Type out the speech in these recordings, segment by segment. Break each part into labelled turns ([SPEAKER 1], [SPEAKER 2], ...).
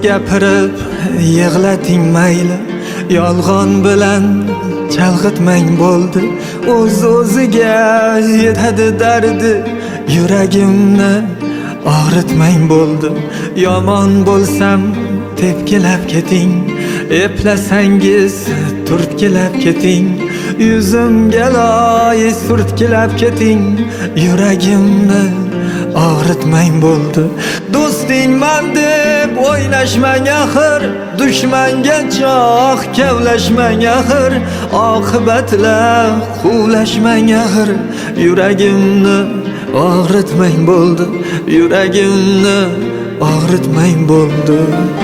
[SPEAKER 1] gapirib yig'lating mayli, yolg'on bilan chalg'itmang bo'ldi. O'z-o'ziga yetadi dardi, yuragimni og'ritmang bo'ldi. Yomon bo'lsam tepkilab keting, eplasangiz turtkilab keting. Yuzimga loy surtkilab keting, yuragimni og'ritmang bo'ldi. Do'stingman deb o'ylashmang axir, dushmanga choq kavlashmang axir. Oqibatlar quvlashmang axir, yuragimni og'ritmang bo'ldi, yuragimni og'ritmang bo'ldi.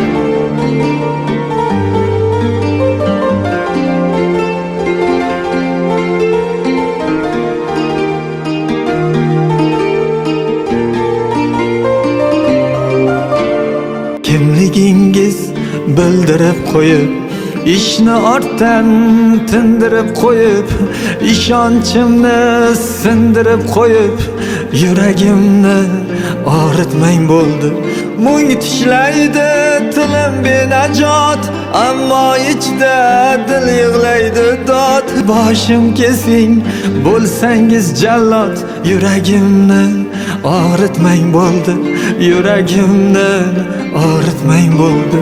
[SPEAKER 1] Kimligingiz bildirib qo'yib, ishni ortdan tindirib qo'yib, ishonchimni sindirib qo'yib, yuragimni og'ritmang bo'ldi. Mung tishlaydi tilim benajot, ammo ichda dil yig'laydi dod. Boshim kesing bo'lsangiz jallod, yuragimni og'ritmang bo'ldi, yuragimni og'ritmang bo'ldi.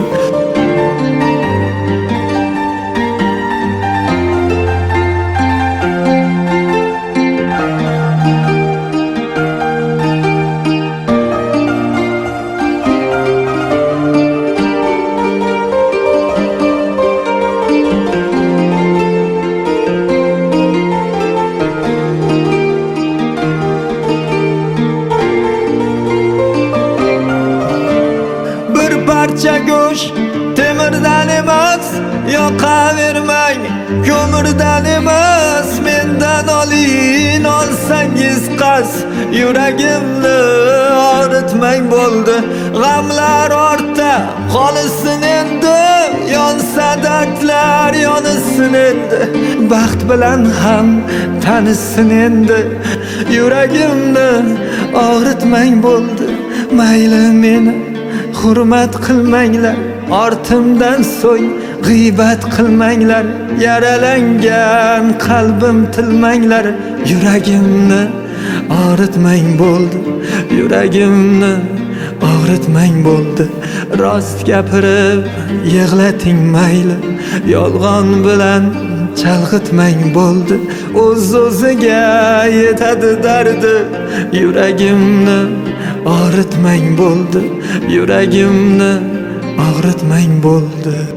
[SPEAKER 1] Parcha go'sht temirdan emas, yoqavermang ko'mirdan emas. Mendan oling olsangiz qas, yuragimni og'ritmang bo'ldi. G'amlar ortda qolsin endi, yonsa dardlar yonsin endi. Baxt bilan ham tanishsin endi, yuragimni og'ritmang bo'ldi. Mayli meni hurmat qilmanglar, ortimdan so'ng g'iybat qilmanglar. Yaralangan qalbim tilmanglar, yuragimni og'ritmang bo'ldi, yuragimni og'ritmang bo'ldi. Rost gapirib yig'lating mayli, yolg'on bilan chalg'itmang bo'ldi. O'z-o'ziga yetadi dardi, yuragimni og'ritmang bo'ldi, yuragimni og'ritmang bo'ldi.